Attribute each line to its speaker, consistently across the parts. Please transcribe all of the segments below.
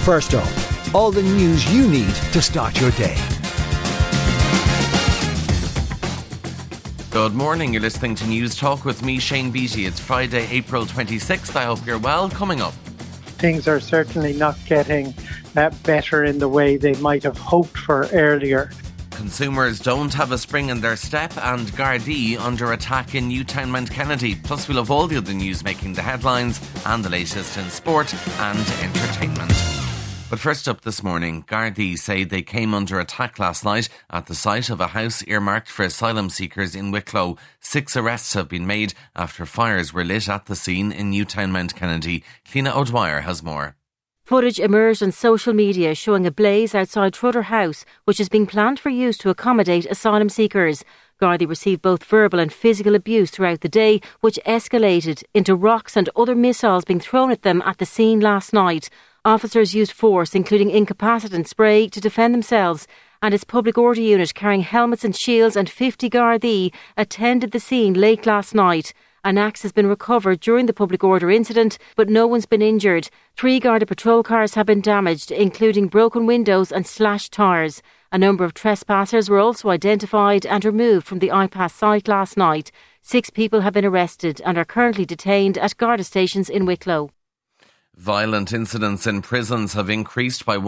Speaker 1: First up, all the news you need to start your day.
Speaker 2: Good morning, you're listening to News Talk with me, Shane Beattie. It's Friday, April 26th. I hope you're well. Coming up,
Speaker 3: things are certainly not getting better in the way they might have hoped for earlier.
Speaker 2: Consumers don't have a spring in their step, and Gardaí under attack in Newtown Mount Kennedy. Plus we'll have all the other news making the headlines and the latest in sport and entertainment. But first up this morning, Gardaí say they came under attack last night at the site of a house earmarked for asylum seekers in Wicklow. 6 arrests have been made after fires were lit at the scene in Newtown Mount Kennedy. Cliona O'Dwyer has more.
Speaker 4: Footage emerged on social media showing a blaze outside Trudder House, which is being planned for use to accommodate asylum seekers. Gardaí received both verbal and physical abuse throughout the day, which escalated into rocks and other missiles being thrown at them at the scene last night. Officers used force, including incapacitant spray, to defend themselves, and its public order unit carrying helmets and shields and 50 Gardaí attended the scene late last night. An axe has been recovered during the public order incident, but no one's been injured. 3 Garda patrol cars have been damaged, including broken windows and slashed tyres. A number of trespassers were also identified and removed from the iPass site last night. 6 people have been arrested and are currently detained at Garda stations in Wicklow.
Speaker 2: Violent incidents in prisons have increased by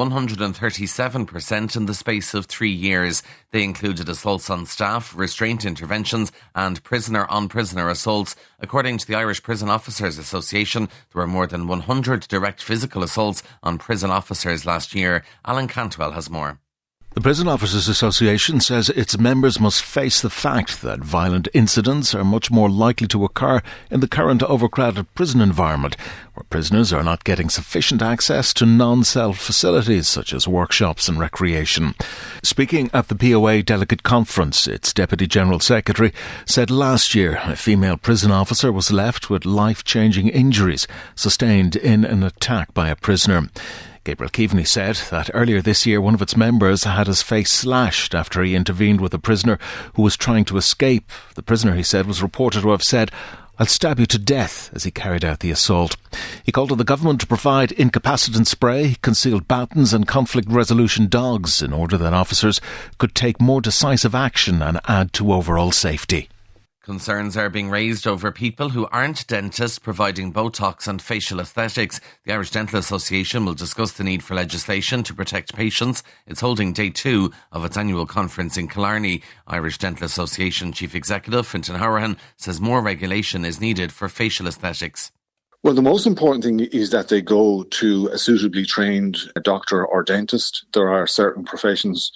Speaker 2: 137% in the space of 3 years. They included assaults on staff, restraint interventions and prisoner-on-prisoner assaults. According to the Irish Prison Officers Association, there were more than 100 direct physical assaults on prison officers last year. Alan Cantwell has more.
Speaker 5: The Prison Officers Association says its members must face the fact that violent incidents are much more likely to occur in the current overcrowded prison environment, where prisoners are not getting sufficient access to non-cell facilities such as workshops and recreation. Speaking at the POA Delegate Conference, its Deputy General Secretary said last year a female prison officer was left with life-changing injuries sustained in an attack by a prisoner. Gabriel Keaveney said that earlier this year one of its members had his face slashed after he intervened with a prisoner who was trying to escape. The prisoner, he said, was reported to have said, "I'll stab you to death," as he carried out the assault. He called on the government to provide incapacitant spray, concealed batons and conflict resolution dogs in order that officers could take more decisive action and add to overall safety.
Speaker 2: Concerns are being raised over people who aren't dentists providing Botox and facial aesthetics. The Irish Dental Association will discuss the need for legislation to protect patients. It's holding day 2 of its annual conference in Killarney. Irish Dental Association Chief Executive Fintan Hourihan says more regulation is needed for facial aesthetics.
Speaker 6: Well, the most important thing is that they go to a suitably trained doctor or dentist. There are certain professions,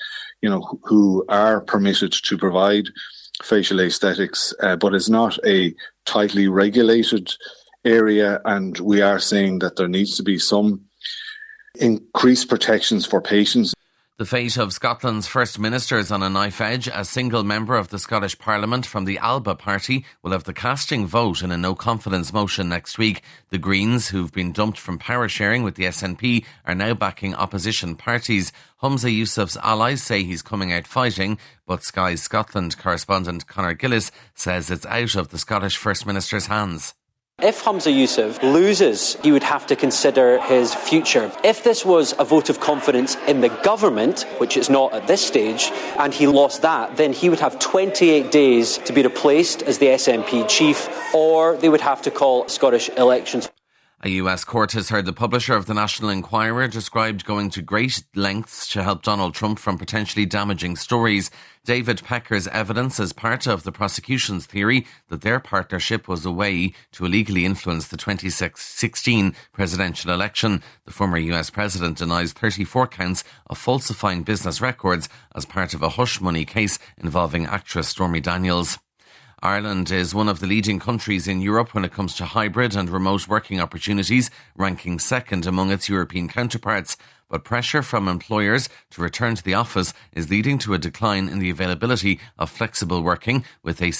Speaker 6: who are permitted to provide facial aesthetics, but it's not a tightly regulated area, and we are saying that there needs to be some increased protections for patients.
Speaker 2: The fate of Scotland's First Minister is on a knife edge. A single member of the Scottish Parliament from the Alba party will have the casting vote in a no-confidence motion next week. The Greens, who've been dumped from power sharing with the SNP, are now backing opposition parties. Humza Yousaf's allies say he's coming out fighting, but Sky Scotland correspondent Conor Gillis says it's out of the Scottish First Minister's hands.
Speaker 7: If Humza Yousaf loses, he would have to consider his future. If this was a vote of confidence in the government, which it's not at this stage, and he lost that, then he would have 28 days to be replaced as the SNP chief, or they would have to call Scottish elections.
Speaker 2: A US court has heard the publisher of the National Enquirer described going to great lengths to help Donald Trump from potentially damaging stories. David Pecker's evidence as part of the prosecution's theory that their partnership was a way to illegally influence the 2016 presidential election. The former US president denies 34 counts of falsifying business records as part of a hush money case involving actress Stormy Daniels. Ireland is one of the leading countries in Europe when it comes to hybrid and remote working opportunities, ranking second among its European counterparts. But pressure from employers to return to the office is leading to a decline in the availability of flexible working, with a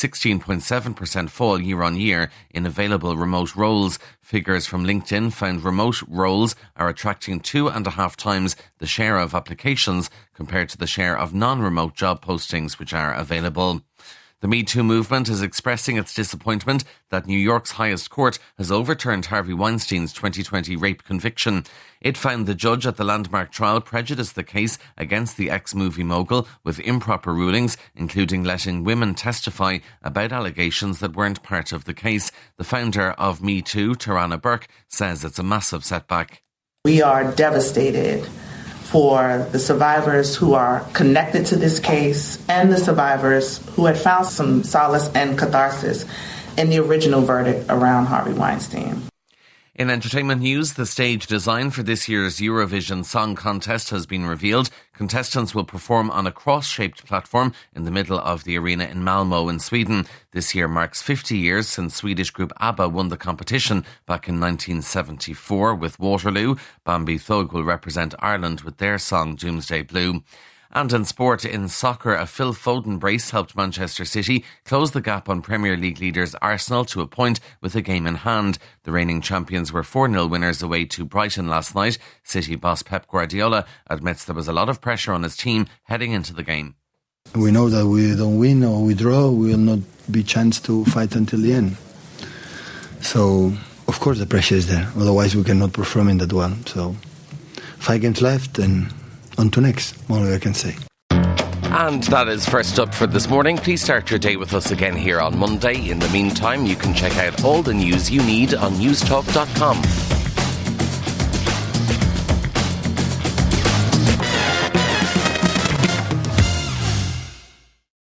Speaker 2: 16.7% fall year-on-year in available remote roles. Figures from LinkedIn found remote roles are attracting 2.5 times the share of applications compared to the share of non-remote job postings which are available. The Me Too movement is expressing its disappointment that New York's highest court has overturned Harvey Weinstein's 2020 rape conviction. It found the judge at the landmark trial prejudiced the case against the ex-movie mogul with improper rulings, including letting women testify about allegations that weren't part of the case. The founder of Me Too, Tarana Burke, says it's a massive setback.
Speaker 8: We are devastated for the survivors who are connected to this case and the survivors who had found some solace and catharsis in the original verdict around Harvey Weinstein.
Speaker 2: In entertainment news, the stage design for this year's Eurovision Song Contest has been revealed. Contestants will perform on a cross-shaped platform in the middle of the arena in Malmö in Sweden. This year marks 50 years since Swedish group ABBA won the competition back in 1974 with Waterloo. Bambi Thug will represent Ireland with their song Doomsday Blue. And in sport, in soccer, a Phil Foden brace helped Manchester City close the gap on Premier League leaders Arsenal to a point with a game in hand. The reigning champions were 4-0 winners away to Brighton last night. City boss Pep Guardiola admits there was a lot of pressure on his team heading into the game.
Speaker 9: We know that we don't win or we draw, we will not be chance to fight until the end. So, of course the pressure is there. Otherwise we cannot perform in that one. So, 5 games left and on to next, all I can say.
Speaker 2: And that is first up for this morning. Please start your day with us again here on Monday. In the meantime, you can check out all the news you need on newstalk.com.